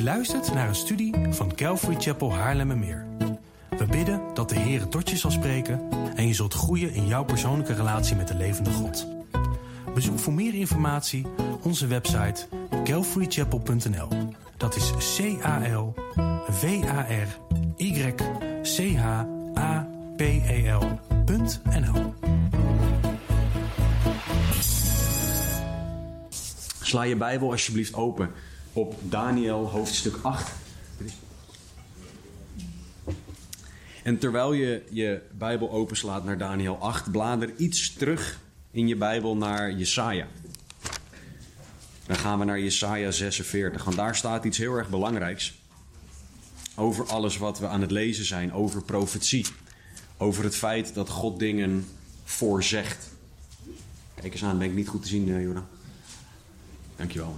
luistert naar een studie van Calvary Chapel Haarlemmermeer. We bidden dat de Heer tot je zal spreken en je zult groeien in jouw persoonlijke relatie met de levende God. Bezoek voor meer informatie onze website calvarychapel.nl. Dat is CALVARYCHAPEL.nl. Sla je Bijbel alsjeblieft open op Daniël hoofdstuk 8. En terwijl je je Bijbel openslaat naar Daniël 8, blader iets terug in je Bijbel naar Jesaja. Dan gaan we naar Jesaja 46, want daar staat iets heel erg belangrijks. Over alles wat we aan het lezen zijn, over profetie. Over het feit dat God dingen voorzegt. Kijk eens aan, ben ik niet goed te zien, Jona? Dankjewel.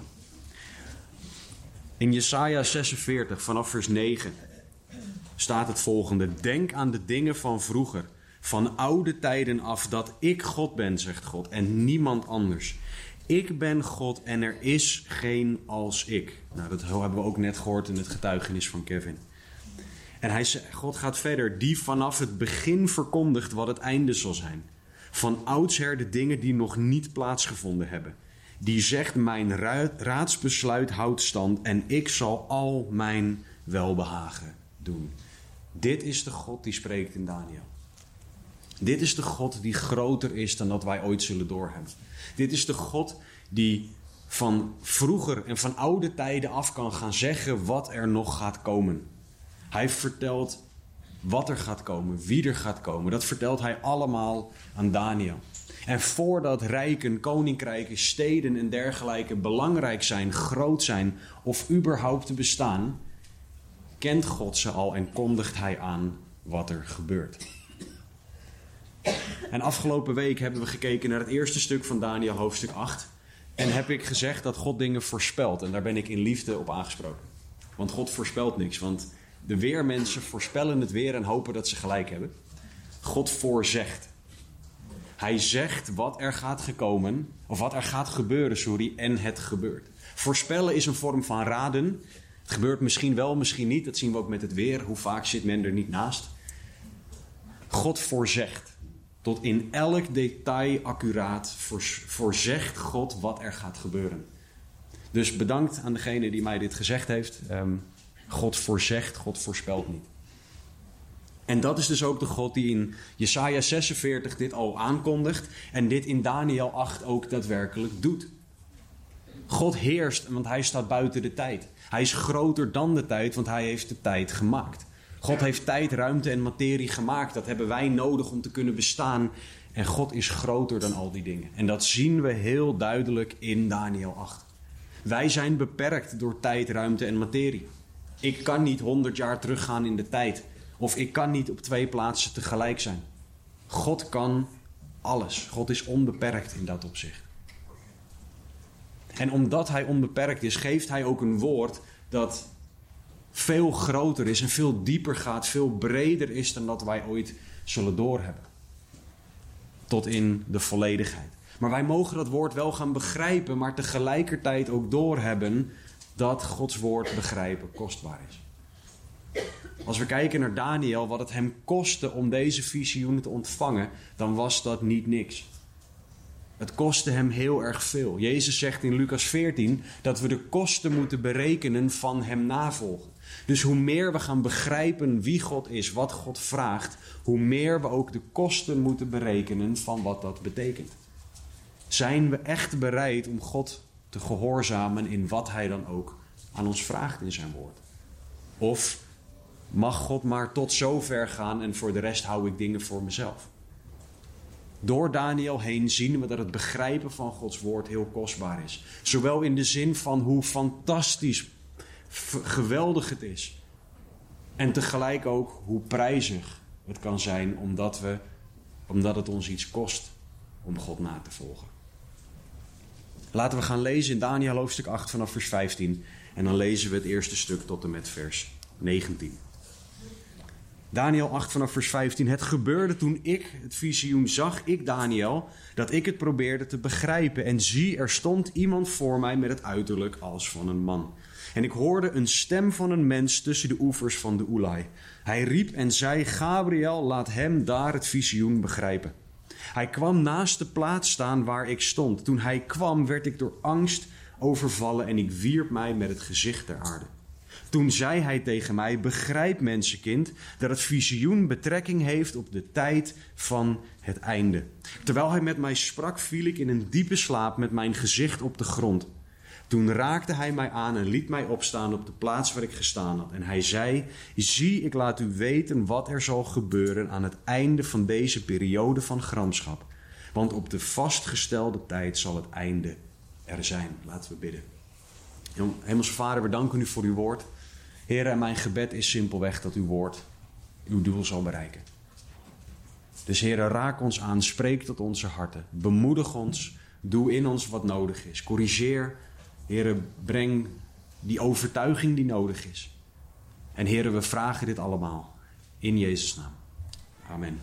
In Jesaja 46, vanaf vers 9, staat het volgende. Denk aan de dingen van vroeger, van oude tijden af, dat ik God ben, zegt God, en niemand anders. Ik ben God en er is geen als ik. Nou, dat hebben we ook net gehoord in het getuigenis van Kevin. En God gaat verder, die vanaf het begin verkondigt wat het einde zal zijn. Van oudsher de dingen die nog niet plaatsgevonden hebben. Die zegt, mijn raadsbesluit houdt stand en ik zal al mijn welbehagen doen. Dit is de God die spreekt in Daniël. Dit is de God die groter is dan dat wij ooit zullen doorhebben. Dit is de God die van vroeger en van oude tijden af kan gaan zeggen wat er nog gaat komen. Hij vertelt wat er gaat komen, wie er gaat komen. Dat vertelt hij allemaal aan Daniël. En voordat rijken, koninkrijken, steden en dergelijke belangrijk zijn, groot zijn of überhaupt bestaan, kent God ze al en kondigt hij aan wat er gebeurt. En afgelopen week hebben we gekeken naar het eerste stuk van Daniël hoofdstuk 8. En heb ik gezegd dat God dingen voorspelt. En daar ben ik in liefde op aangesproken. Want God voorspelt niks. Want de weermensen voorspellen het weer en hopen dat ze gelijk hebben. God voorzegt. Hij zegt wat er gaat gebeuren, en het gebeurt. Voorspellen is een vorm van raden. Het gebeurt misschien wel, misschien niet. Dat zien we ook met het weer. Hoe vaak zit men er niet naast? God voorzegt. Tot in elk detail accuraat voorzegt God wat er gaat gebeuren. Dus bedankt aan degene die mij dit gezegd heeft. God voorzegt, God voorspelt niet. En dat is dus ook de God die in Jesaja 46 dit al aankondigt. En dit in Daniël 8 ook daadwerkelijk doet. God heerst, want hij staat buiten de tijd. Hij is groter dan de tijd, want hij heeft de tijd gemaakt. God heeft tijd, ruimte en materie gemaakt. Dat hebben wij nodig om te kunnen bestaan. En God is groter dan al die dingen. En dat zien we heel duidelijk in Daniël 8. Wij zijn beperkt door tijd, ruimte en materie. Ik kan niet 100 jaar teruggaan in de tijd. Of ik kan niet op 2 plaatsen tegelijk zijn. God kan alles. God is onbeperkt in dat opzicht. En omdat hij onbeperkt is, geeft hij ook een woord dat veel groter is en veel dieper gaat, veel breder is dan dat wij ooit zullen doorhebben. Tot in de volledigheid. Maar wij mogen dat woord wel gaan begrijpen, maar tegelijkertijd ook doorhebben dat Gods woord begrijpen kostbaar is. Als we kijken naar Daniël, wat het hem kostte om deze visioenen te ontvangen, dan was dat niet niks. Het kostte hem heel erg veel. Jezus zegt in Lucas 14 dat we de kosten moeten berekenen van hem navolgen. Dus hoe meer we gaan begrijpen wie God is, wat God vraagt, hoe meer we ook de kosten moeten berekenen van wat dat betekent. Zijn we echt bereid om God te gehoorzamen in wat hij dan ook aan ons vraagt in zijn woord? Of mag God maar tot zover gaan en voor de rest hou ik dingen voor mezelf? Door Daniël heen zien we dat het begrijpen van Gods woord heel kostbaar is. Zowel in de zin van hoe fantastisch, geweldig het is. En tegelijk ook hoe prijzig het kan zijn omdat het ons iets kost om God na te volgen. Laten we gaan lezen in Daniël hoofdstuk 8 vanaf vers 15. En dan lezen we het eerste stuk tot en met vers 19. Daniel 8 vanaf vers 15. Het gebeurde toen ik het visioen zag, ik Daniel, dat ik het probeerde te begrijpen. En zie, er stond iemand voor mij met het uiterlijk als van een man. En ik hoorde een stem van een mens tussen de oevers van de Oelai. Hij riep en zei, Gabriel, laat hem daar het visioen begrijpen. Hij kwam naast de plaats staan waar ik stond. Toen hij kwam, werd ik door angst overvallen en ik wierp mij met het gezicht ter aarde. Toen zei hij tegen mij, begrijp mensenkind, dat het visioen betrekking heeft op de tijd van het einde. Terwijl hij met mij sprak, viel ik in een diepe slaap met mijn gezicht op de grond. Toen raakte hij mij aan en liet mij opstaan op de plaats waar ik gestaan had. En hij zei, zie, ik laat u weten wat er zal gebeuren aan het einde van deze periode van gramschap. Want op de vastgestelde tijd zal het einde er zijn. Laten we bidden. Hemelse Vader, we danken u voor uw woord. Heer, en mijn gebed is simpelweg dat uw woord uw doel zal bereiken. Dus Heer, raak ons aan, spreek tot onze harten. Bemoedig ons, doe in ons wat nodig is. Corrigeer, Heer, breng die overtuiging die nodig is. En Heer, we vragen dit allemaal in Jezus' naam. Amen.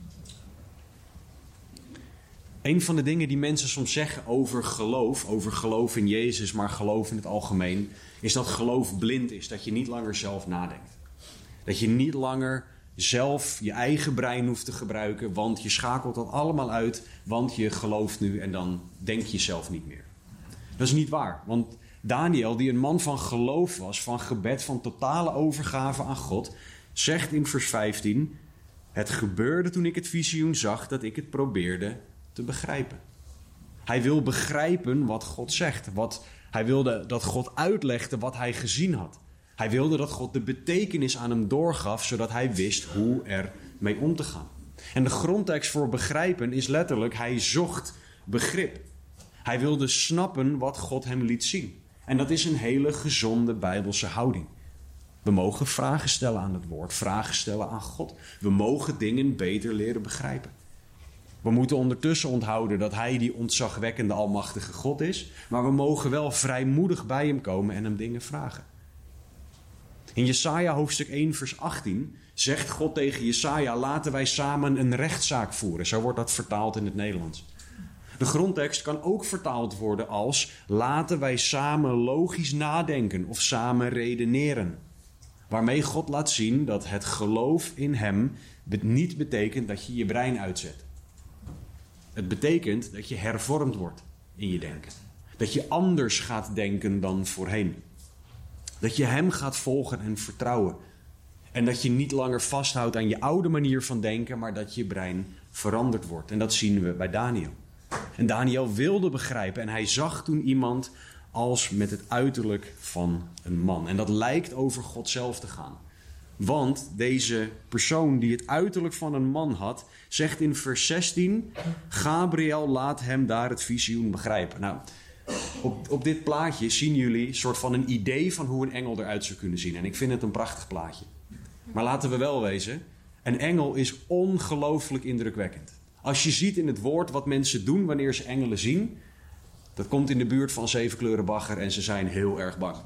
Een van de dingen die mensen soms zeggen over geloof in Jezus, maar geloof in het algemeen, is dat geloof blind is. Dat je niet langer zelf nadenkt. Dat je niet langer zelf je eigen brein hoeft te gebruiken, want je schakelt dat allemaal uit, want je gelooft nu en dan denk je zelf niet meer. Dat is niet waar, want Daniel, die een man van geloof was, van gebed, van totale overgave aan God, zegt in vers 15, het gebeurde toen ik het visioen zag dat ik het probeerde te begrijpen. Hij wil begrijpen wat God zegt. Hij wilde dat God uitlegde wat hij gezien had. Hij wilde dat God de betekenis aan hem doorgaf, zodat hij wist hoe er mee om te gaan. En de grondtekst voor begrijpen is letterlijk, hij zocht begrip. Hij wilde snappen wat God hem liet zien. En dat is een hele gezonde Bijbelse houding. We mogen vragen stellen aan het woord, vragen stellen aan God. We mogen dingen beter leren begrijpen. We moeten ondertussen onthouden dat hij die ontzagwekkende almachtige God is. Maar we mogen wel vrijmoedig bij hem komen en hem dingen vragen. In Jesaja hoofdstuk 1 vers 18 zegt God tegen Jesaja, laten wij samen een rechtszaak voeren. Zo wordt dat vertaald in het Nederlands. De grondtekst kan ook vertaald worden als laten wij samen logisch nadenken of samen redeneren. Waarmee God laat zien dat het geloof in hem niet betekent dat je je brein uitzet. Het betekent dat je hervormd wordt in je denken. Dat je anders gaat denken dan voorheen. Dat je hem gaat volgen en vertrouwen. En dat je niet langer vasthoudt aan je oude manier van denken, maar dat je brein veranderd wordt. En dat zien we bij Daniel. En Daniel wilde begrijpen en hij zag toen iemand als met het uiterlijk van een man. En dat lijkt over God zelf te gaan. Want deze persoon die het uiterlijk van een man had, zegt in vers 16, Gabriel laat hem daar het visioen begrijpen. Nou, op dit plaatje zien jullie een soort van een idee van hoe een engel eruit zou kunnen zien. En ik vind het een prachtig plaatje. Maar laten we wel wezen, een engel is ongelooflijk indrukwekkend. Als je ziet in het woord wat mensen doen wanneer ze engelen zien, dat komt in de buurt van 7 kleuren bagger en ze zijn heel erg bang.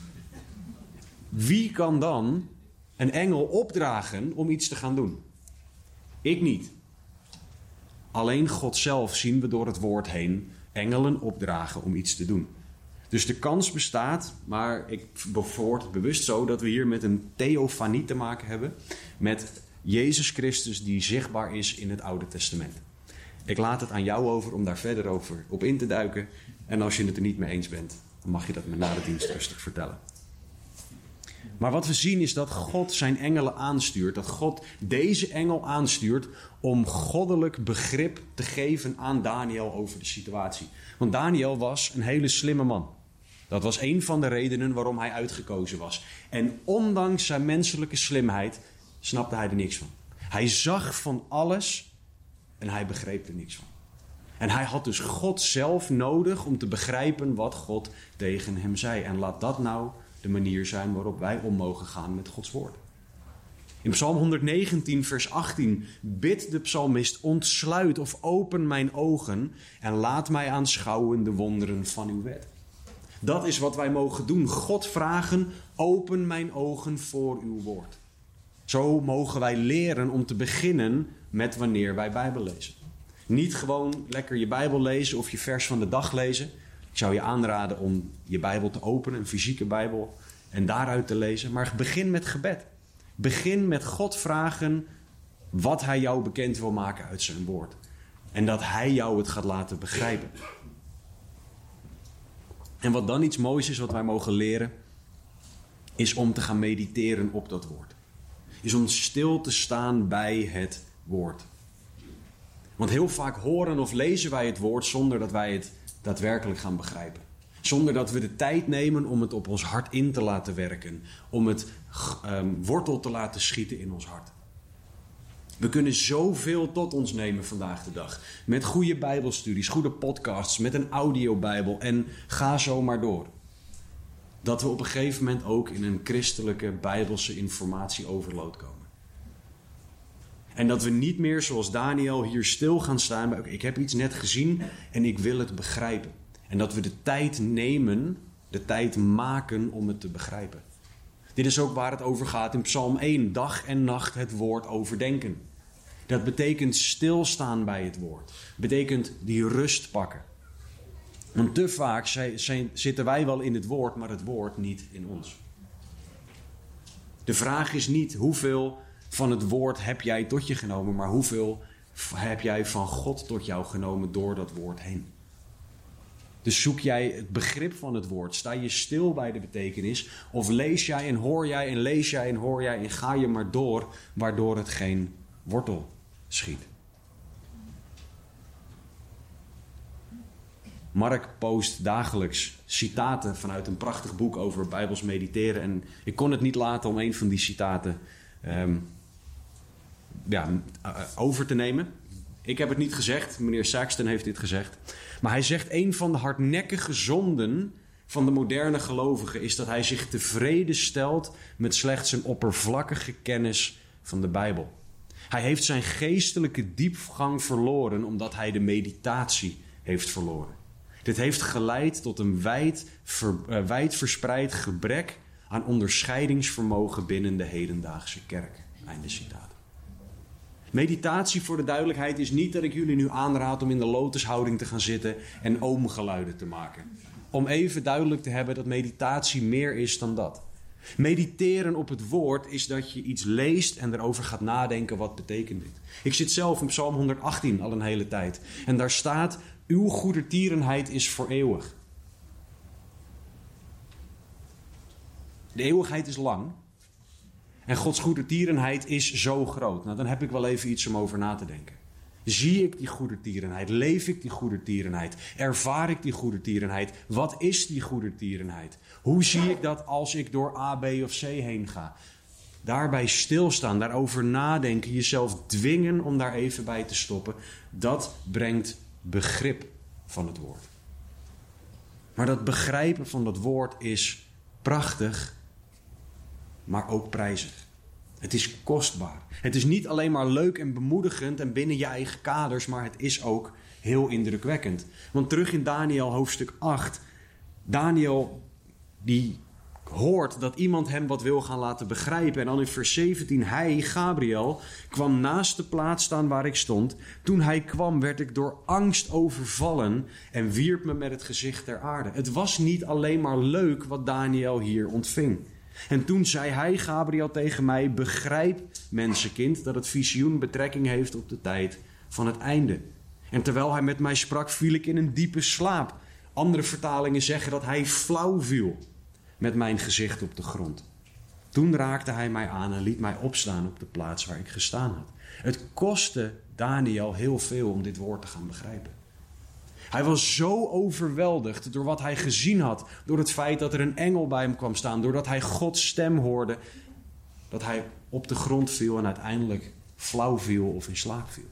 Wie kan dan een engel opdragen om iets te gaan doen? Ik niet. Alleen God zelf zien we door het woord heen engelen opdragen om iets te doen. Dus de kans bestaat, maar ik bevoor het bewust zo, dat we hier met een theofanie te maken hebben. Met Jezus Christus die zichtbaar is in het Oude Testament. Ik laat het aan jou over om daar verder op in te duiken. En als je het er niet mee eens bent, dan mag je dat me na de dienst rustig vertellen. Maar wat we zien is dat God zijn engelen aanstuurt. Dat God deze engel aanstuurt om goddelijk begrip te geven aan Daniel over de situatie. Want Daniel was een hele slimme man. Dat was een van de redenen waarom hij uitgekozen was. En ondanks zijn menselijke slimheid snapte hij er niks van. Hij zag van alles en hij begreep er niks van. En hij had dus God zelf nodig om te begrijpen wat God tegen hem zei. En laat dat nou de manier zijn waarop wij om mogen gaan met Gods woord. In Psalm 119 vers 18 bidt de psalmist, ontsluit of open mijn ogen en laat mij aanschouwen de wonderen van uw wet. Dat is wat wij mogen doen. God vragen, open mijn ogen voor uw woord. Zo mogen wij leren om te beginnen met wanneer wij Bijbel lezen. Niet gewoon lekker je Bijbel lezen of je vers van de dag lezen. Ik zou je aanraden om je Bijbel te openen, een fysieke Bijbel, en daaruit te lezen. Maar begin met gebed. Begin met God vragen wat hij jou bekend wil maken uit zijn woord. En dat hij jou het gaat laten begrijpen. En wat dan iets moois is wat wij mogen leren, is om te gaan mediteren op dat woord. Is om stil te staan bij het woord. Want heel vaak horen of lezen wij het woord zonder dat wij het daadwerkelijk gaan begrijpen. Zonder dat we de tijd nemen om het op ons hart in te laten werken. Om het wortel te laten schieten in ons hart. We kunnen zoveel tot ons nemen vandaag de dag. Met goede bijbelstudies, goede podcasts, met een audiobijbel en ga zo maar door. Dat we op een gegeven moment ook in een christelijke bijbelse informatieoverload komen. En dat we niet meer zoals Daniel hier stil gaan staan bij, ik heb iets net gezien en ik wil het begrijpen. En dat we de tijd nemen, de tijd maken om het te begrijpen. Dit is ook waar het over gaat in Psalm 1. Dag en nacht het woord overdenken. Dat betekent stilstaan bij het woord. Betekent die rust pakken. Want te vaak zitten wij wel in het woord, maar het woord niet in ons. De vraag is niet hoeveel van het woord heb jij tot je genomen, maar hoeveel heb jij van God tot jou genomen door dat woord heen. Dus zoek jij het begrip van het woord. Sta je stil bij de betekenis. Of lees jij en hoor jij en lees jij en hoor jij en ga je maar door, waardoor het geen wortel schiet. Mark post dagelijks citaten vanuit een prachtig boek over Bijbels mediteren. En ik kon het niet laten om een van die citaten over te nemen. Ik heb het niet gezegd, meneer Saxton heeft dit gezegd. Maar hij zegt, een van de hardnekkige zonden van de moderne gelovige is dat hij zich tevreden stelt met slechts een oppervlakkige kennis van de Bijbel. Hij heeft zijn geestelijke diepgang verloren omdat hij de meditatie heeft verloren. Dit heeft geleid tot een wijd verspreid gebrek aan onderscheidingsvermogen binnen de hedendaagse kerk. Einde citaat. Meditatie, voor de duidelijkheid, is niet dat ik jullie nu aanraad om in de lotushouding te gaan zitten en oomgeluiden te maken. Om even duidelijk te hebben dat meditatie meer is dan dat. Mediteren op het woord is dat je iets leest en erover gaat nadenken, wat betekent dit. Ik zit zelf in Psalm 118 al een hele tijd. En daar staat, uw goedertierenheid is voor eeuwig. De eeuwigheid is lang. En Gods goedertierenheid is zo groot. Nou, dan heb ik wel even iets om over na te denken. Zie ik die goedertierenheid? Leef ik die goedertierenheid? Ervaar ik die goedertierenheid? Wat is die goedertierenheid? Hoe zie ik dat als ik door A, B of C heen ga? Daarbij stilstaan, daarover nadenken, jezelf dwingen om daar even bij te stoppen. Dat brengt begrip van het woord. Maar dat begrijpen van dat woord is prachtig, maar ook prijzig. Het is kostbaar. Het is niet alleen maar leuk en bemoedigend en binnen je eigen kaders, maar het is ook heel indrukwekkend. Want terug in Daniel hoofdstuk 8, Daniel die hoort dat iemand hem wat wil gaan laten begrijpen. En dan in vers 17, hij, Gabriel, kwam naast de plaats staan waar ik stond. Toen hij kwam, werd ik door angst overvallen en wierp me met het gezicht ter aarde. Het was niet alleen maar leuk wat Daniel hier ontving. En toen zei hij, Gabriel, tegen mij, begrijp, mensenkind, dat het visioen betrekking heeft op de tijd van het einde. En terwijl hij met mij sprak, viel ik in een diepe slaap. Andere vertalingen zeggen dat hij flauw viel met mijn gezicht op de grond. Toen raakte hij mij aan en liet mij opstaan op de plaats waar ik gestaan had. Het kostte Daniel heel veel om dit woord te gaan begrijpen. Hij was zo overweldigd door wat hij gezien had, door het feit dat er een engel bij hem kwam staan, doordat hij Gods stem hoorde, dat hij op de grond viel en uiteindelijk flauw viel of in slaap viel.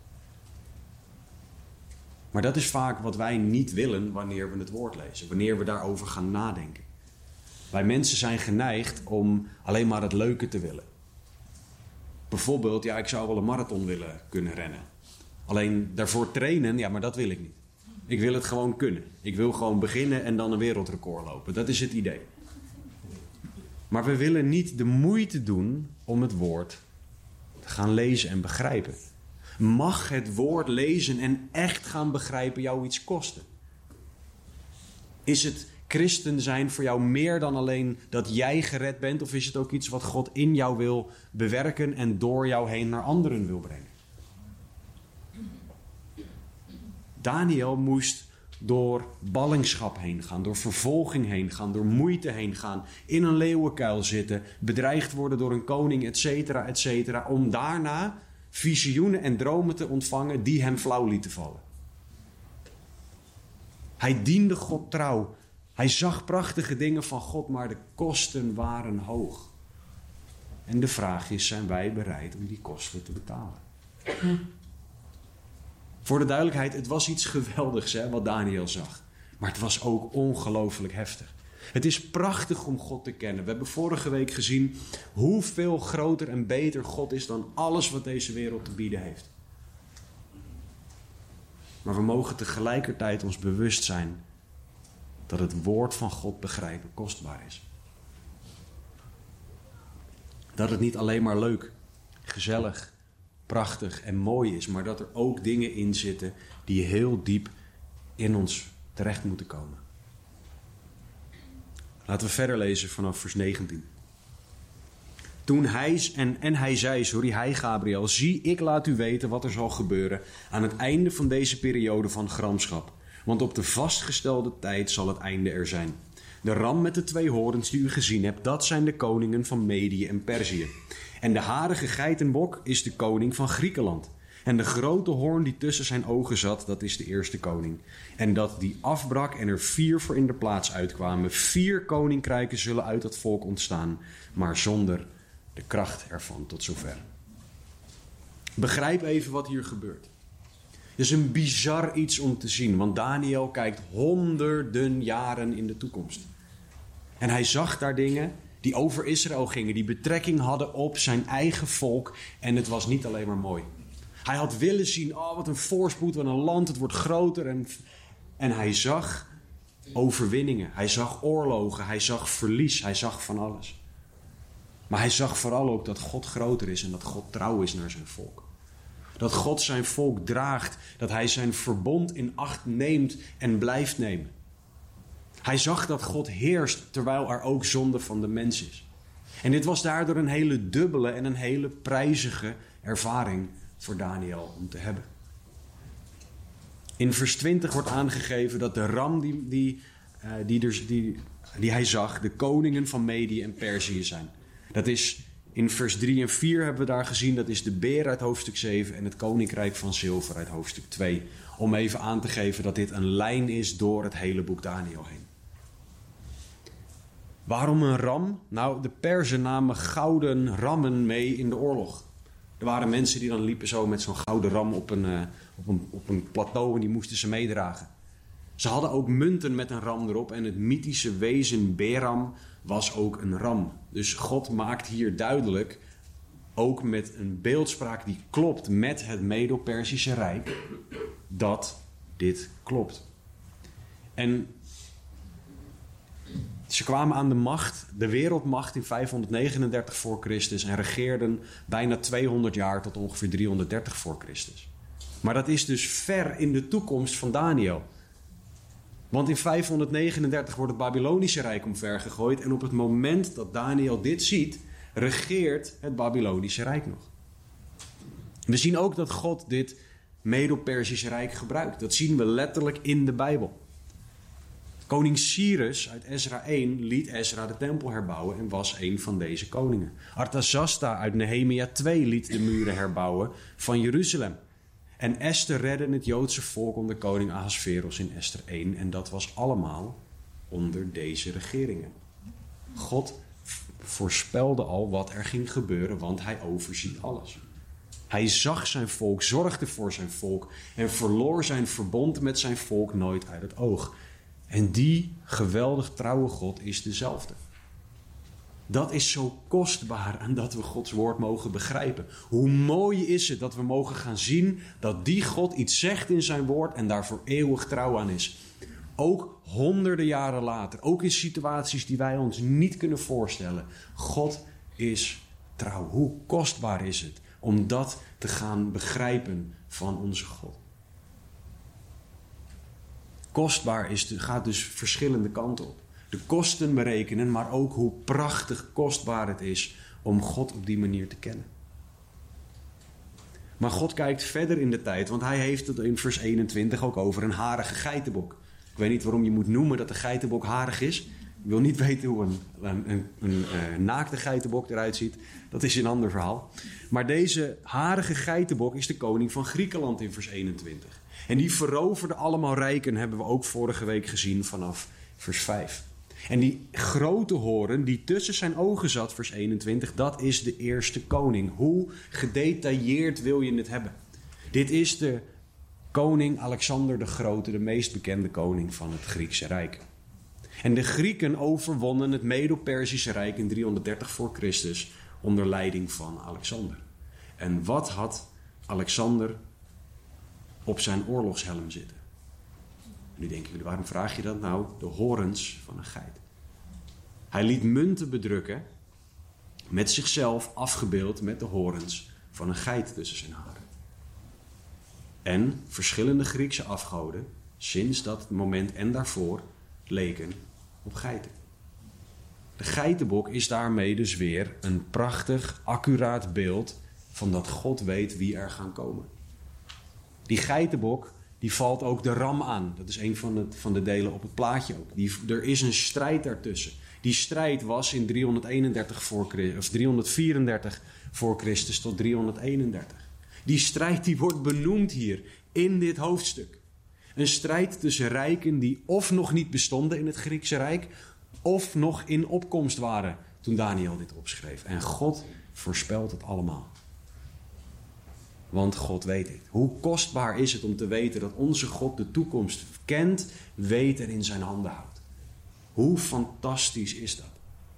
Maar dat is vaak wat wij niet willen wanneer we het woord lezen, wanneer we daarover gaan nadenken. Wij mensen zijn geneigd om alleen maar het leuke te willen. Bijvoorbeeld, ik zou wel een marathon willen kunnen rennen. Alleen daarvoor trainen, maar dat wil ik niet. Ik wil het gewoon kunnen. Ik wil gewoon beginnen en dan een wereldrecord lopen. Dat is het idee. Maar we willen niet de moeite doen om het woord te gaan lezen en begrijpen. Mag het woord lezen en echt gaan begrijpen jou iets kosten? Is het christen zijn voor jou meer dan alleen dat jij gered bent? Of is het ook iets wat God in jou wil bewerken en door jou heen naar anderen wil brengen? Daniel moest door ballingschap heen gaan, door vervolging heen gaan, door moeite heen gaan, in een leeuwenkuil zitten, bedreigd worden door een koning, et cetera, om daarna visioenen en dromen te ontvangen die hem flauw lieten vallen. Hij diende God trouw. Hij zag prachtige dingen van God, maar de kosten waren hoog. En de vraag is, zijn wij bereid om die kosten te betalen? Voor de duidelijkheid, het was iets geweldigs wat Daniel zag. Maar het was ook ongelooflijk heftig. Het is prachtig om God te kennen. We hebben vorige week gezien hoeveel groter en beter God is dan alles wat deze wereld te bieden heeft. Maar we mogen tegelijkertijd ons bewust zijn dat het woord van God begrijpen kostbaar is. Dat het niet alleen maar leuk, gezellig, prachtig en mooi is, maar dat er ook dingen in zitten die heel diep in ons terecht moeten komen. Laten we verder lezen vanaf vers 19. Toen hij zei, Gabriel, zie, ik laat u weten wat er zal gebeuren aan het einde van deze periode van gramschap. Want op de vastgestelde tijd zal het einde er zijn. De ram met de 2 horens die u gezien hebt, dat zijn de koningen van Medië en Perzië. En de harige geitenbok is de koning van Griekenland. En de grote hoorn die tussen zijn ogen zat, dat is de eerste koning. En dat die afbrak en er 4 voor in de plaats uitkwamen. 4 koninkrijken zullen uit dat volk ontstaan, maar zonder de kracht ervan tot zover. Begrijp even wat hier gebeurt. Het is een bizar iets om te zien, want Daniel kijkt honderden jaren in de toekomst. En hij zag daar dingen die over Israël gingen, die betrekking hadden op zijn eigen volk. En het was niet alleen maar mooi. Hij had willen zien, wat een voorspoed, wat een land, het wordt groter. En hij zag overwinningen, hij zag oorlogen, hij zag verlies, hij zag van alles. Maar hij zag vooral ook dat God groter is en dat God trouw is naar zijn volk. Dat God zijn volk draagt, dat hij zijn verbond in acht neemt en blijft nemen. Hij zag dat God heerst terwijl er ook zonde van de mens is. En dit was daardoor een hele dubbele en een hele prijzige ervaring voor Daniel om te hebben. In vers 20 wordt aangegeven dat de ram die hij zag, de koningen van Medië en Perzië zijn. Dat is in vers 3 en 4 hebben we daar gezien, dat is de beer uit hoofdstuk 7 en het koninkrijk van zilver uit hoofdstuk 2. Om even aan te geven dat dit een lijn is door het hele boek Daniel heen. Waarom een ram? Nou, de Perzen namen gouden rammen mee in de oorlog. Er waren mensen die dan liepen zo met zo'n gouden ram op een plateau en die moesten ze meedragen. Ze hadden ook munten met een ram erop en het mythische wezen Beram was ook een ram. Dus God maakt hier duidelijk, ook met een beeldspraak die klopt met het Medo-Persische Rijk, dat dit klopt. En ze kwamen aan de macht, de wereldmacht in 539 voor Christus en regeerden bijna 200 jaar tot ongeveer 330 voor Christus. Maar dat is dus ver in de toekomst van Daniel. Want in 539 wordt het Babylonische Rijk omvergegooid en op het moment dat Daniel dit ziet, regeert het Babylonische Rijk nog. We zien ook dat God dit Medo-Persische Rijk gebruikt. Dat zien we letterlijk in de Bijbel. Koning Cyrus uit Ezra 1 liet Ezra de tempel herbouwen en was een van deze koningen. Artasasta uit Nehemia 2 liet de muren herbouwen van Jeruzalem. En Esther redde het Joodse volk onder koning Ahasveros in Esther 1. En dat was allemaal onder deze regeringen. God voorspelde al wat er ging gebeuren, want hij overziet alles. Hij zag zijn volk, zorgde voor zijn volk en verloor zijn verbond met zijn volk nooit uit het oog. En die geweldig trouwe God is dezelfde. Dat is zo kostbaar aan dat we Gods woord mogen begrijpen. Hoe mooi is het dat we mogen gaan zien dat die God iets zegt in zijn woord en daar voor eeuwig trouw aan is. Ook honderden jaren later. Ook in situaties die wij ons niet kunnen voorstellen. God is trouw. Hoe kostbaar is het om dat te gaan begrijpen van onze God. Kostbaar gaat dus verschillende kanten op. De kosten berekenen, maar ook hoe prachtig kostbaar het is om God op die manier te kennen. Maar God kijkt verder in de tijd, want hij heeft het in vers 21 ook over een harige geitenbok. Ik weet niet waarom je moet noemen dat de geitenbok harig is. Ik wil niet weten hoe een naakte geitenbok eruit ziet. Dat is een ander verhaal. Maar deze harige geitenbok is de koning van Griekenland in vers 21. En die veroverde allemaal rijken, hebben we ook vorige week gezien vanaf vers 5. En die grote hoorn die tussen zijn ogen zat, vers 21, dat is de eerste koning. Hoe gedetailleerd wil je het hebben? Dit is de koning Alexander de Grote, de meest bekende koning van het Griekse Rijk. En de Grieken overwonnen het Medo-Perzische Rijk in 330 voor Christus onder leiding van Alexander. En wat had Alexander op zijn oorlogshelm zitten? Nu denk ik, waarom vraag je dat nou? De horens van een geit. Hij liet munten bedrukken, met zichzelf afgebeeld met de horens van een geit tussen zijn haren. En verschillende Griekse afgoden, sinds dat moment en daarvoor, leken op geiten. De geitenbok is daarmee dus weer een prachtig, accuraat beeld van dat God weet wie er gaan komen. Die geitenbok, die valt ook de ram aan. Dat is een van de delen op het plaatje ook. Er is een strijd daartussen. Die strijd was in 334 voor Christus tot 331. Die strijd die wordt benoemd hier in dit hoofdstuk. Een strijd tussen rijken die of nog niet bestonden in het Griekse Rijk, of nog in opkomst waren toen Daniel dit opschreef. En God voorspelt het allemaal. Want God weet het. Hoe kostbaar is het om te weten dat onze God de toekomst kent, weet en in zijn handen houdt. Hoe fantastisch is dat?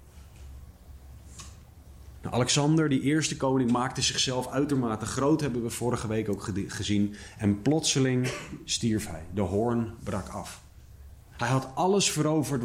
Nou, Alexander, die eerste koning, maakte zichzelf uitermate groot, hebben we vorige week ook gezien. En plotseling stierf hij. De hoorn brak af. Hij had alles veroverd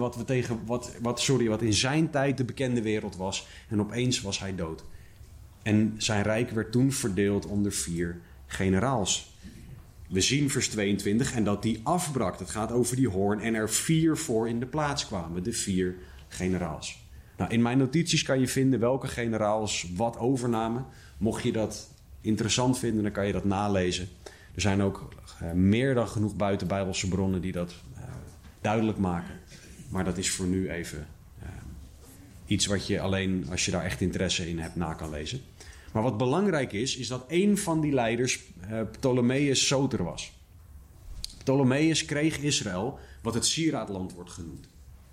wat in zijn tijd de bekende wereld was. En opeens was hij dood. En zijn rijk werd toen verdeeld onder 4 generaals. We zien vers 22 en dat die afbrak. Het gaat over die hoorn en er 4 voor in de plaats kwamen. De 4 generaals. Nou, in mijn notities kan je vinden welke generaals wat overnamen. Mocht je dat interessant vinden, dan kan je dat nalezen. Er zijn ook meer dan genoeg buitenbijbelse bronnen die dat duidelijk maken. Maar dat is voor nu even iets wat je alleen als je daar echt interesse in hebt na kan lezen. Maar wat belangrijk is dat een van die leiders Ptolemeus Soter was. Ptolemeus kreeg Israël, wat het sieraadland wordt genoemd.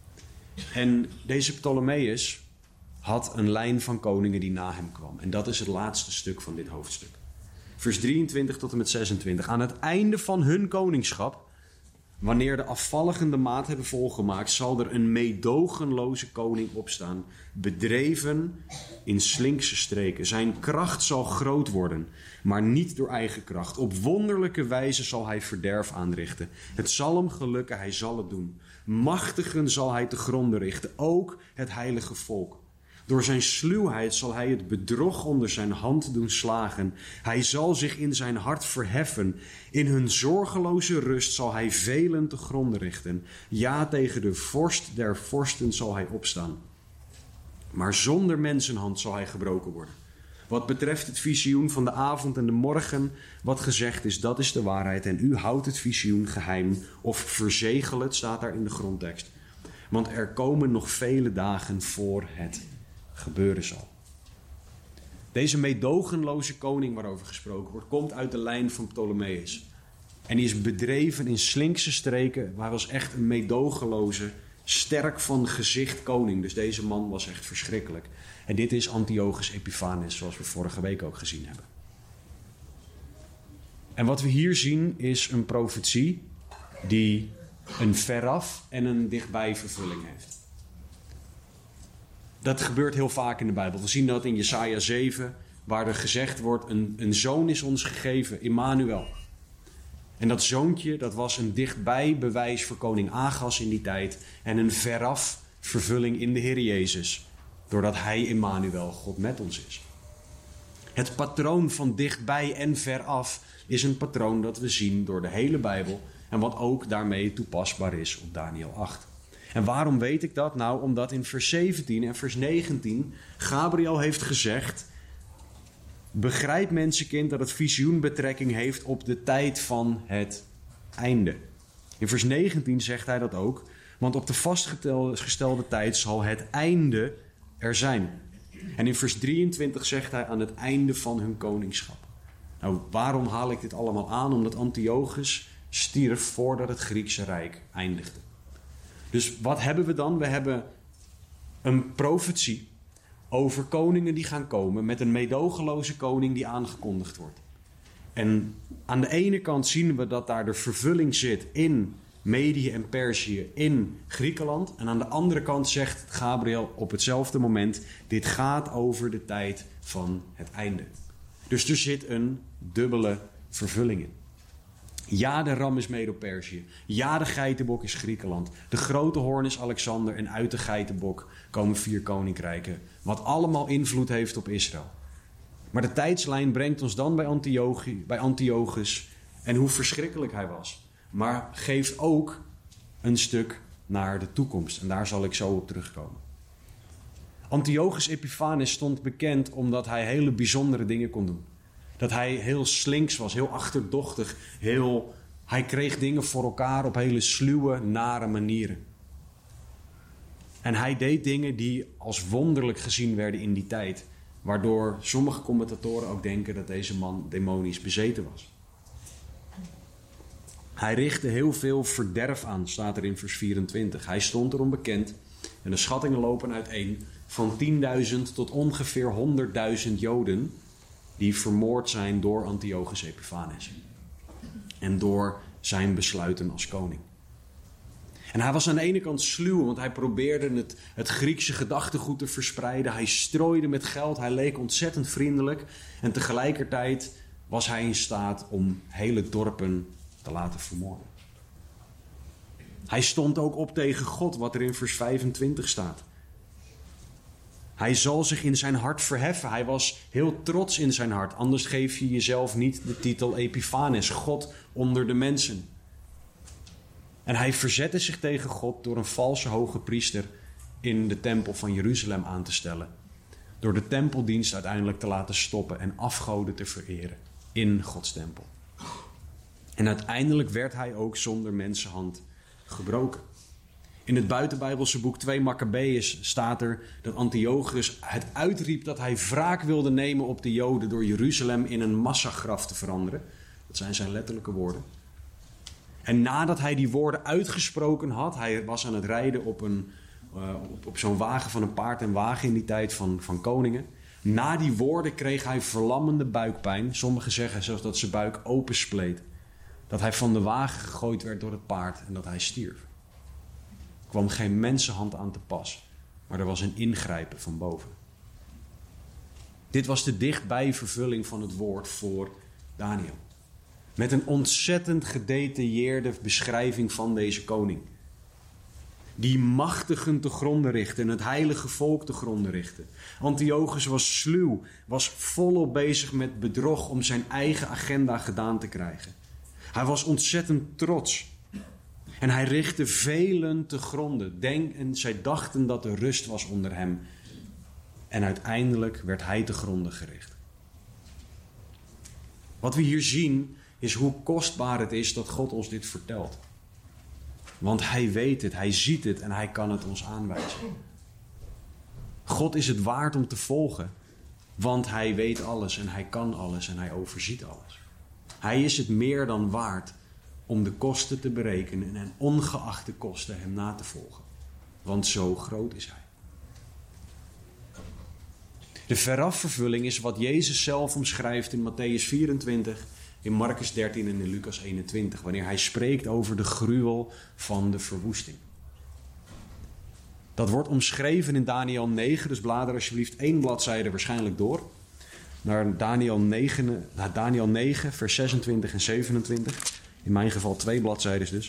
En deze Ptolemeus had een lijn van koningen die na hem kwam. En dat is het laatste stuk van dit hoofdstuk. Vers 23 tot en met 26. Aan het einde van hun koningschap, wanneer de afvalligen de maat hebben volgemaakt, zal er een meedogenloze koning opstaan, bedreven in slinkse streken. Zijn kracht zal groot worden, maar niet door eigen kracht. Op wonderlijke wijze zal hij verderf aanrichten. Het zal hem gelukken, hij zal het doen. Machtigen zal hij te gronden richten, ook het heilige volk. Door zijn sluwheid zal hij het bedrog onder zijn hand doen slagen. Hij zal zich in zijn hart verheffen. In hun zorgeloze rust zal hij velen te gronden richten. Ja, tegen de vorst der vorsten zal hij opstaan. Maar zonder mensenhand zal hij gebroken worden. Wat betreft het visioen van de avond en de morgen, wat gezegd is, dat is de waarheid. En u houdt het visioen geheim of verzegel het, staat daar in de grondtekst. Want er komen nog vele dagen voor het gebeuren zal. Deze meedogenloze koning waarover gesproken wordt, komt uit de lijn van Ptolemeus. En die is bedreven in slinkse streken. Hij was echt een meedogenloze, sterk van gezicht koning. Dus deze man was echt verschrikkelijk. En dit is Antiochus Epiphanes, zoals we vorige week ook gezien hebben. En wat we hier zien is een profetie die een veraf en een dichtbij vervulling heeft. Dat gebeurt heel vaak in de Bijbel. We zien dat in Jesaja 7, waar er gezegd wordt, een zoon is ons gegeven, Immanuel. En dat zoontje, dat was een dichtbij bewijs voor koning Agas in die tijd en een veraf vervulling in de Heer Jezus, doordat hij Immanuel, God met ons is. Het patroon van dichtbij en veraf is een patroon dat we zien door de hele Bijbel en wat ook daarmee toepasbaar is op Daniel 8. En waarom weet ik dat? Nou, omdat in vers 17 en vers 19 Gabriel heeft gezegd: begrijp mensenkind dat het visioen betrekking heeft op de tijd van het einde. In vers 19 zegt hij dat ook, want op de vastgestelde tijd zal het einde er zijn. En in vers 23 zegt hij aan het einde van hun koningschap. Nou, waarom haal ik dit allemaal aan? Omdat Antiochus stierf voordat het Griekse Rijk eindigde. Dus wat hebben we dan? We hebben een profetie over koningen die gaan komen met een meedogenloze koning die aangekondigd wordt. En aan de ene kant zien we dat daar de vervulling zit in Medië en Perzië, in Griekenland. En aan de andere kant zegt Gabriel op hetzelfde moment: dit gaat over de tijd van het einde. Dus er zit een dubbele vervulling in. Ja, de ram is Medo-Perzië. Ja, de geitenbok is Griekenland. De grote hoorn is Alexander en uit de geitenbok komen 4 koninkrijken. Wat allemaal invloed heeft op Israël. Maar de tijdslijn brengt ons dan bij Antiochus en hoe verschrikkelijk hij was. Maar geeft ook een stuk naar de toekomst. En daar zal ik zo op terugkomen. Antiochus Epiphanes stond bekend omdat hij hele bijzondere dingen kon doen. Dat hij heel slinks was, heel achterdochtig. Hij kreeg dingen voor elkaar op hele sluwe, nare manieren. En hij deed dingen die als wonderlijk gezien werden in die tijd. Waardoor sommige commentatoren ook denken dat deze man demonisch bezeten was. Hij richtte heel veel verderf aan, staat er in vers 24. Hij stond erom bekend, en de schattingen lopen uiteen, van 10.000 tot ongeveer 100.000 Joden die vermoord zijn door Antiochus Epiphanes. En door zijn besluiten als koning. En hij was aan de ene kant sluw, want hij probeerde het Griekse gedachtegoed te verspreiden. Hij strooide met geld, hij leek ontzettend vriendelijk. En tegelijkertijd was hij in staat om hele dorpen te laten vermoorden. Hij stond ook op tegen God, wat er in vers 25 staat. Hij zal zich in zijn hart verheffen. Hij was heel trots in zijn hart. Anders geef je jezelf niet de titel Epiphanes, God onder de mensen. En hij verzette zich tegen God door een valse hoge priester in de tempel van Jeruzalem aan te stellen. Door de tempeldienst uiteindelijk te laten stoppen en afgoden te vereren in Gods tempel. En uiteindelijk werd hij ook zonder mensenhand gebroken. In het buitenbijbelse boek 2 Makkabeeën staat er dat Antiochus het uitriep dat hij wraak wilde nemen op de Joden door Jeruzalem in een massagraf te veranderen. Dat zijn zijn letterlijke woorden. En nadat hij die woorden uitgesproken had, hij was aan het rijden op zo'n wagen van een paard en wagen in die tijd van koningen. Na die woorden kreeg hij verlammende buikpijn. Sommigen zeggen zelfs dat zijn buik openspleet. Dat hij van de wagen gegooid werd door het paard en dat hij stierf. Er kwam geen mensenhand aan te pas, maar er was een ingrijpen van boven. Dit was de dichtbij vervulling van het woord voor Daniel. Met een ontzettend gedetailleerde beschrijving van deze koning. Die machtigen te gronden richtte en het heilige volk te gronden richtte. Antiochus was sluw, was volop bezig met bedrog om zijn eigen agenda gedaan te krijgen. Hij was ontzettend trots. En hij richtte velen te gronden. En zij dachten dat er rust was onder hem. En uiteindelijk werd hij te gronden gericht. Wat we hier zien is hoe kostbaar het is dat God ons dit vertelt. Want hij weet het, hij ziet het en hij kan het ons aanwijzen. God is het waard om te volgen. Want hij weet alles en hij kan alles en hij overziet alles. Hij is het meer dan waard om de kosten te berekenen en ongeacht de kosten hem na te volgen. Want zo groot is hij. De verafvervulling is wat Jezus zelf omschrijft in Matthäus 24, in Marcus 13 en in Lucas 21. Wanneer hij spreekt over de gruwel van de verwoesting. Dat wordt omschreven in Daniel 9, dus blader alsjeblieft 1 bladzijde waarschijnlijk door. Naar Daniel 9, vers 26 en 27. In mijn geval 2 bladzijden dus.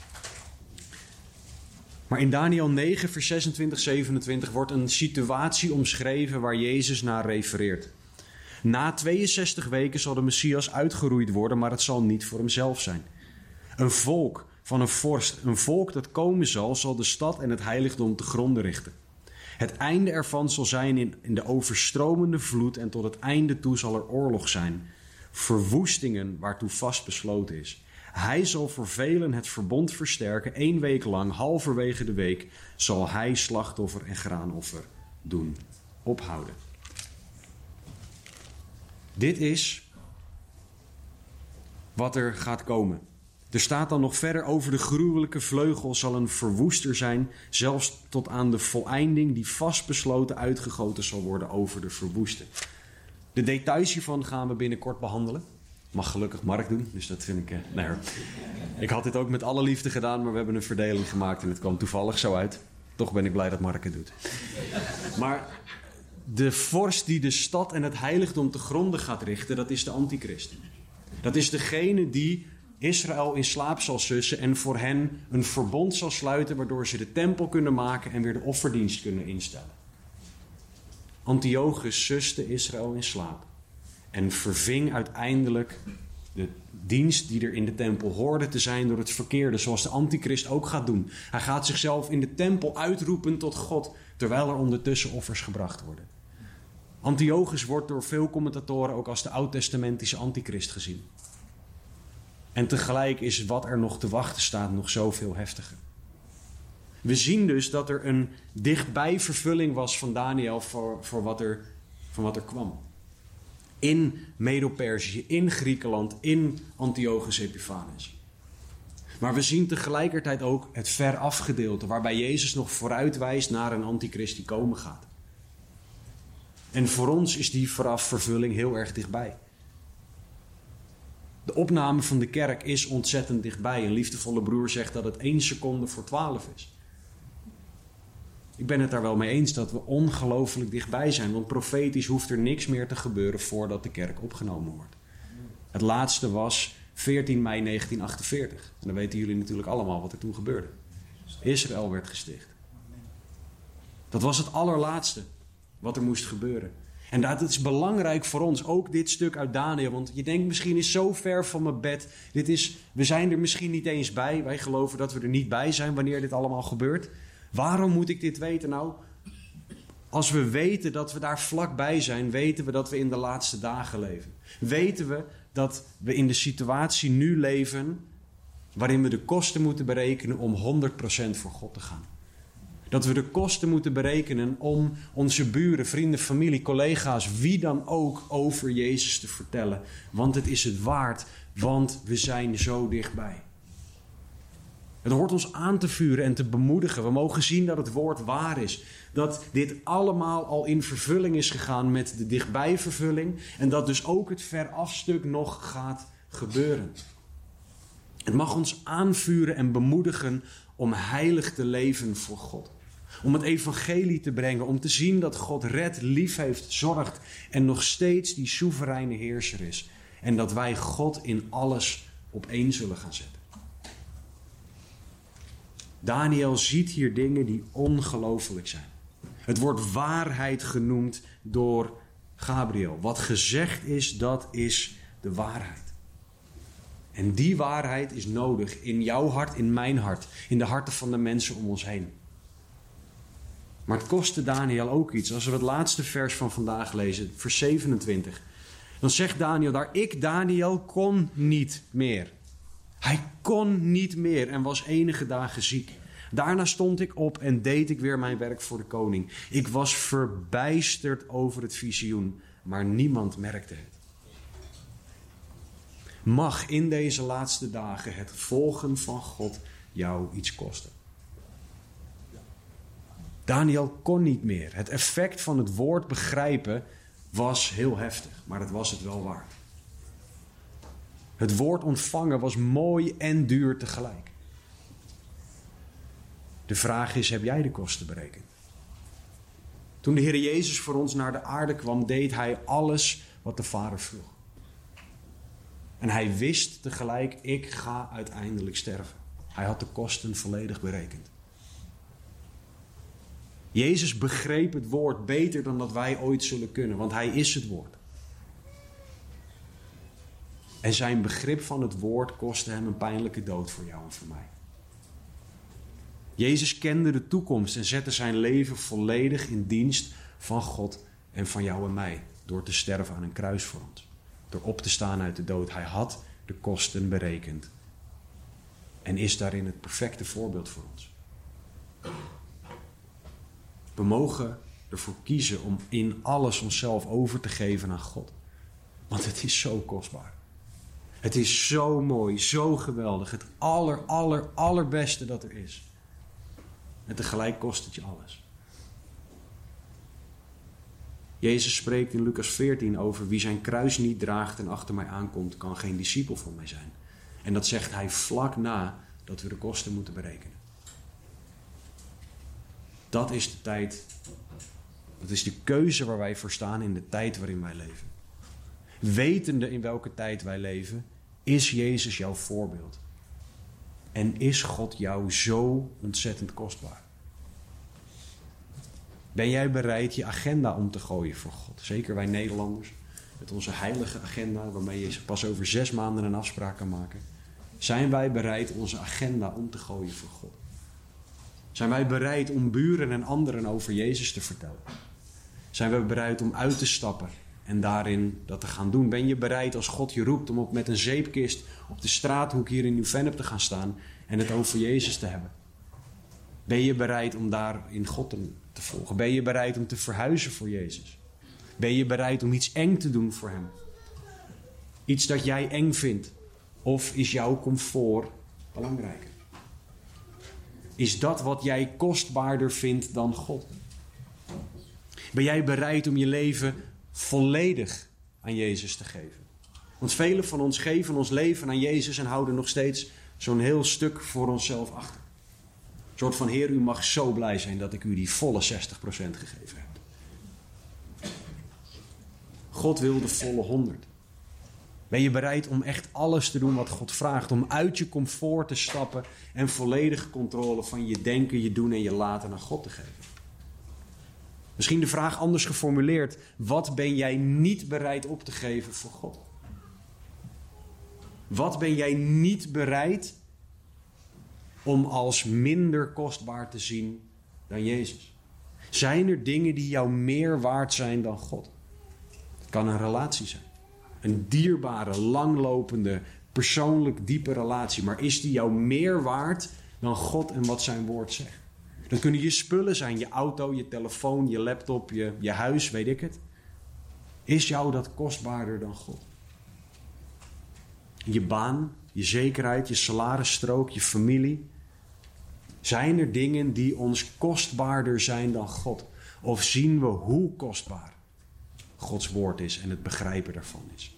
Maar in Daniel 9, vers 26, 27 wordt een situatie omschreven waar Jezus naar refereert. Na 62 weken zal de Messias uitgeroeid worden, maar het zal niet voor hemzelf zijn. Een volk van een vorst, een volk dat komen zal de stad en het heiligdom te gronde richten. Het einde ervan zal zijn in de overstromende vloed en tot het einde toe zal er oorlog zijn. Verwoestingen waartoe vastbesloten is. Hij zal voor velen het verbond versterken. 1 week lang, halverwege de week, zal hij slachtoffer en graanoffer doen ophouden. Dit is wat er gaat komen. Er staat dan nog verder: over de gruwelijke vleugel zal een verwoester zijn, zelfs tot aan de voleinding die vastbesloten uitgegoten zal worden over de verwoeste. De details hiervan gaan we binnenkort behandelen. Mag gelukkig Mark doen, dus dat vind ik... Ik had dit ook met alle liefde gedaan, maar we hebben een verdeling gemaakt en het kwam toevallig zo uit. Toch ben ik blij dat Mark het doet. Maar de vorst die de stad en het heiligdom te gronde gaat richten, dat is de antichrist. Dat is degene die Israël in slaap zal sussen en voor hen een verbond zal sluiten, waardoor ze de tempel kunnen maken en weer de offerdienst kunnen instellen. Antiochus suste Israël in slaap en verving uiteindelijk de dienst die er in de tempel hoorde te zijn door het verkeerde, zoals de antichrist ook gaat doen. Hij gaat zichzelf in de tempel uitroepen tot God, terwijl er ondertussen offers gebracht worden. Antiochus wordt door veel commentatoren ook als de oud-testamentische antichrist gezien. En tegelijk is wat er nog te wachten staat nog zoveel heftiger. We zien dus dat er een dichtbij vervulling was van Daniel voor wat er kwam. In Medo-Perzië, in Griekenland, in Antiochus Epiphanes. Maar we zien tegelijkertijd ook het veraf gedeelte, waarbij Jezus nog vooruitwijst naar een antichrist die komen gaat. En voor ons is die vooraf vervulling heel erg dichtbij. De opname van de kerk is ontzettend dichtbij. Een liefdevolle broer zegt dat het 1 seconde voor 12 is. Ik ben het daar wel mee eens dat we ongelooflijk dichtbij zijn. Want profetisch hoeft er niks meer te gebeuren voordat de kerk opgenomen wordt. Het laatste was 14 mei 1948. En dan weten jullie natuurlijk allemaal wat er toen gebeurde. Israël werd gesticht. Dat was het allerlaatste wat er moest gebeuren. En dat is belangrijk voor ons, ook dit stuk uit Daniel. Want je denkt, misschien is zo ver van mijn bed. We zijn er misschien niet eens bij. Wij geloven dat we er niet bij zijn wanneer dit allemaal gebeurt. Waarom moet ik dit weten nou? Als we weten dat we daar vlakbij zijn, weten we dat we in de laatste dagen leven. Weten we dat we in de situatie nu leven waarin we de kosten moeten berekenen om 100% voor God te gaan. Dat we de kosten moeten berekenen om onze buren, vrienden, familie, collega's, wie dan ook over Jezus te vertellen. Want het is het waard, want we zijn zo dichtbij. Het hoort ons aan te vuren en te bemoedigen. We mogen zien dat het woord waar is. Dat dit allemaal al in vervulling is gegaan met de dichtbijvervulling. En dat dus ook het verafstuk nog gaat gebeuren. Het mag ons aanvuren en bemoedigen om heilig te leven voor God. Om het evangelie te brengen, om te zien dat God redt, lief heeft, zorgt en nog steeds die soevereine heerser is. En dat wij God in alles op één zullen gaan zetten. Daniel ziet hier dingen die ongelooflijk zijn. Het wordt waarheid genoemd door Gabriel. Wat gezegd is, dat is de waarheid. En die waarheid is nodig in jouw hart, in mijn hart, in de harten van de mensen om ons heen. Maar het kostte Daniel ook iets. Als we het laatste vers van vandaag lezen, vers 27. Dan zegt Daniel daar, ik Daniel kon niet meer. Hij kon niet meer en was enige dagen ziek. Daarna stond ik op en deed ik weer mijn werk voor de koning. Ik was verbijsterd over het visioen, maar niemand merkte het. Mag in deze laatste dagen het volgen van God jou iets kosten. Daniel kon niet meer. Het effect van het woord begrijpen was heel heftig, maar het was het wel waard. Het woord ontvangen was mooi en duur tegelijk. De vraag is, heb jij de kosten berekend? Toen de Heer Jezus voor ons naar de aarde kwam, deed hij alles wat de Vader vroeg. En hij wist tegelijk, ik ga uiteindelijk sterven. Hij had de kosten volledig berekend. Jezus begreep het woord beter dan dat wij ooit zullen kunnen, want hij is het woord. En zijn begrip van het woord kostte hem een pijnlijke dood voor jou en voor mij. Jezus kende de toekomst en zette zijn leven volledig in dienst van God en van jou en mij. Door te sterven aan een kruis voor ons. Door op te staan uit de dood. Hij had de kosten berekend. En is daarin het perfecte voorbeeld voor ons. We mogen ervoor kiezen om in alles onszelf over te geven aan God. Want het is zo kostbaar. Het is zo mooi, zo geweldig. Het allerbeste dat er is. En tegelijk kost het je alles. Jezus spreekt in Lucas 14 over wie zijn kruis niet draagt en achter mij aankomt, kan geen discipel van mij zijn. En dat zegt hij vlak na dat we de kosten moeten berekenen. Dat is de tijd, dat is de keuze waar wij voor staan in de tijd waarin wij leven. Wetende in welke tijd wij leven, is Jezus jouw voorbeeld. En is God jou zo ontzettend kostbaar? Ben jij bereid je agenda om te gooien voor God? Zeker wij Nederlanders, met onze heilige agenda, waarmee je pas over 6 maanden een afspraak kan maken. Zijn wij bereid onze agenda om te gooien voor God? Zijn wij bereid om buren en anderen over Jezus te vertellen? Zijn we bereid om uit te stappen en daarin dat te gaan doen? Ben je bereid als God je roept om met een zeepkist op de straathoek hier in Nieuw-Vennep te gaan staan en het over Jezus te hebben? Ben je bereid om daar in God te volgen? Ben je bereid om te verhuizen voor Jezus? Ben je bereid om iets eng te doen voor hem? Iets dat jij eng vindt? Of is jouw comfort belangrijker? Is dat wat jij kostbaarder vindt dan God? Ben jij bereid om je leven volledig aan Jezus te geven? Want velen van ons geven ons leven aan Jezus en houden nog steeds zo'n heel stuk voor onszelf achter. Een soort van, Heer, u mag zo blij zijn dat ik u die volle 60% gegeven heb. God wil de volle 100. Ben je bereid om echt alles te doen wat God vraagt? Om uit je comfort te stappen en volledige controle van je denken, je doen en je laten aan God te geven? Misschien de vraag anders geformuleerd. Wat ben jij niet bereid op te geven voor God? Wat ben jij niet bereid om als minder kostbaar te zien dan Jezus? Zijn er dingen die jou meer waard zijn dan God? Het kan een relatie zijn. Een dierbare, langlopende, persoonlijk diepe relatie. Maar is die jou meer waard dan God en wat zijn woord zegt? Dan kunnen je spullen zijn, je auto, je telefoon, je laptop, je huis, weet ik het. Is jou dat kostbaarder dan God? Je baan, je zekerheid, je salarisstrook, je familie. Zijn er dingen die ons kostbaarder zijn dan God? Of zien we hoe kostbaar Gods woord is en het begrijpen daarvan is?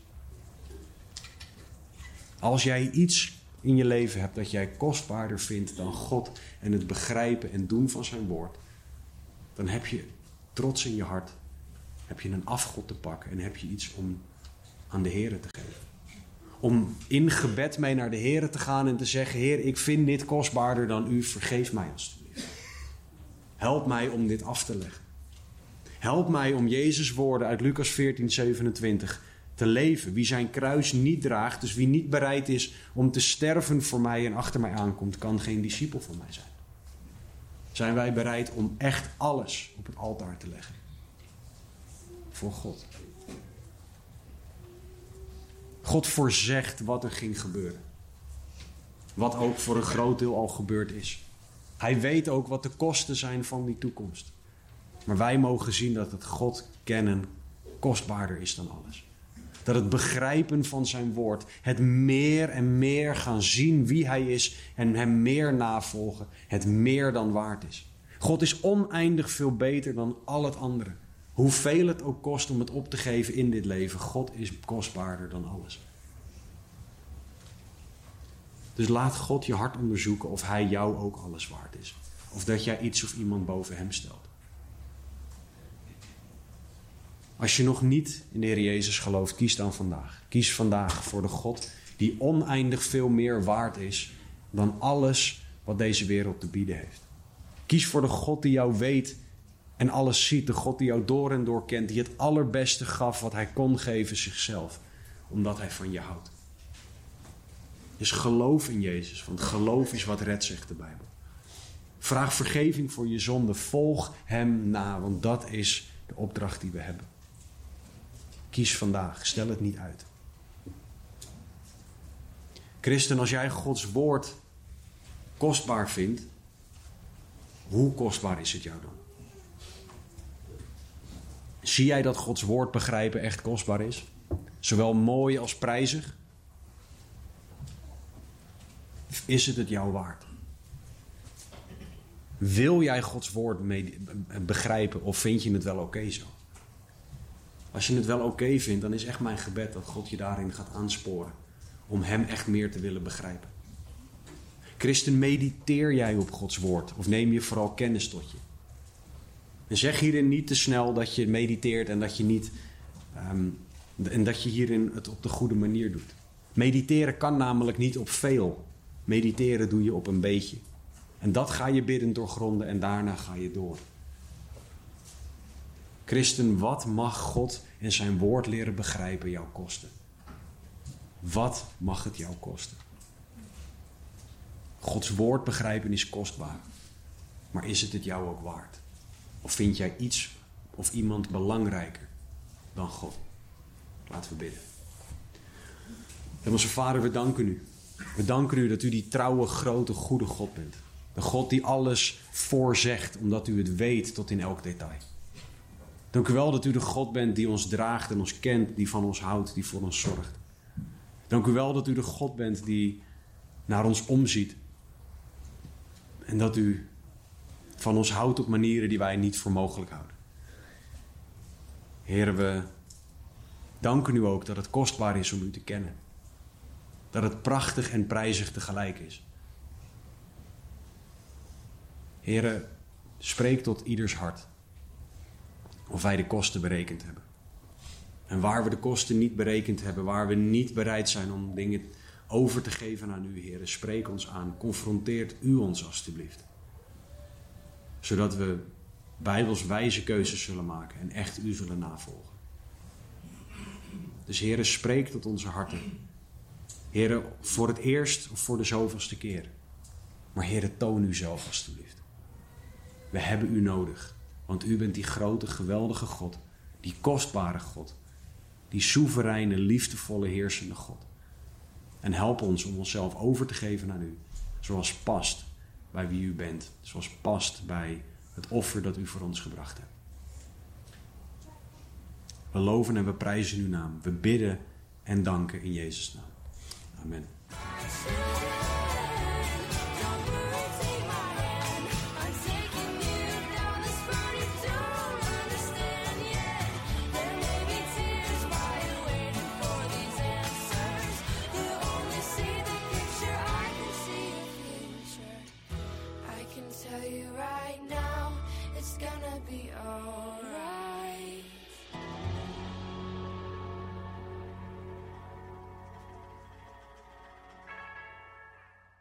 Als jij iets in je leven hebt dat jij kostbaarder vindt dan God en het begrijpen en doen van zijn woord, dan heb je trots in je hart, heb je een afgod te pakken en heb je iets om aan de Heere te geven. Om in gebed mee naar de Heere te gaan en te zeggen, Heer, ik vind dit kostbaarder dan u, vergeef mij alstublieft. Help mij om dit af te leggen. Help mij om Jezus' woorden uit Lucas 14:27 te leven. Wie zijn kruis niet draagt, dus wie niet bereid is om te sterven voor mij en achter mij aankomt, kan geen discipel van mij zijn. Zijn wij bereid om echt alles op het altaar te leggen? Voor God. God voorzegt wat er ging gebeuren. Wat ook voor een groot deel al gebeurd is. Hij weet ook wat de kosten zijn van die toekomst. Maar wij mogen zien dat het God kennen kostbaarder is dan alles. Dat het begrijpen van zijn woord, het meer en meer gaan zien wie hij is en hem meer navolgen, het meer dan waard is. God is oneindig veel beter dan al het andere. Hoeveel het ook kost om het op te geven in dit leven, God is kostbaarder dan alles. Dus laat God je hart onderzoeken of hij jou ook alles waard is. Of dat jij iets of iemand boven hem stelt. Als je nog niet in de Heer Jezus gelooft, kies dan vandaag. Kies vandaag voor de God die oneindig veel meer waard is dan alles wat deze wereld te bieden heeft. Kies voor de God die jou weet en alles ziet. De God die jou door en door kent. Die het allerbeste gaf wat hij kon geven, zichzelf. Omdat hij van je houdt. Dus geloof in Jezus. Want geloof is wat redt, zegt de Bijbel. Vraag vergeving voor je zonde. Volg hem na. Want dat is de opdracht die we hebben. Kies vandaag. Stel het niet uit. Christen, als jij Gods woord kostbaar vindt, hoe kostbaar is het jou dan? Zie jij dat Gods woord begrijpen echt kostbaar is? Zowel mooi als prijzig? Is het jou waard? Wil jij Gods woord begrijpen of vind je het wel oké zo? Als je het wel oké vindt, dan is echt mijn gebed dat God je daarin gaat aansporen. Om hem echt meer te willen begrijpen. Christen, mediteer jij op Gods woord? Of neem je vooral kennis tot je? En zeg hierin niet te snel dat je mediteert en dat je niet... en dat je hierin het op de goede manier doet. Mediteren kan namelijk niet op veel. Mediteren doe je op een beetje. En dat ga je biddend doorgronden en daarna ga je door. Christen, wat mag God en zijn woord leren begrijpen jou kosten? Wat mag het jou kosten? Gods woord begrijpen is kostbaar. Maar is het jou ook waard? Of vind jij iets of iemand belangrijker dan God? Laten we bidden. Hemelse Vader, we danken u. We danken u dat u die trouwe, grote, goede God bent. De God die alles voorzegt, omdat u het weet tot in elk detail. Dank u wel dat u de God bent die ons draagt en ons kent, die van ons houdt, die voor ons zorgt. Dank u wel dat u de God bent die naar ons omziet. En dat u van ons houdt op manieren die wij niet voor mogelijk houden. Heer, we danken u ook dat het kostbaar is om u te kennen. Dat het prachtig en prijzig tegelijk is. Heer, spreek tot ieders hart. Of wij de kosten berekend hebben. En waar we de kosten niet berekend hebben, waar we niet bereid zijn om dingen over te geven aan u, Heer, spreek ons aan. Confronteert u ons alstublieft. Zodat we bijbelswijze keuzes zullen maken en echt u zullen navolgen. Dus Heer, spreek tot onze harten. Heer, voor het eerst of voor de zoveelste keer. Maar Heer, toon u zelf alstublieft. We hebben u nodig. Want u bent die grote, geweldige God. Die kostbare God. Die soevereine, liefdevolle, heersende God. En help ons om onszelf over te geven aan u. Zoals past bij wie u bent. Zoals past bij het offer dat u voor ons gebracht hebt. We loven en we prijzen uw naam. We bidden en danken in Jezus' naam. Amen. Tell you right now, it's gonna be alright.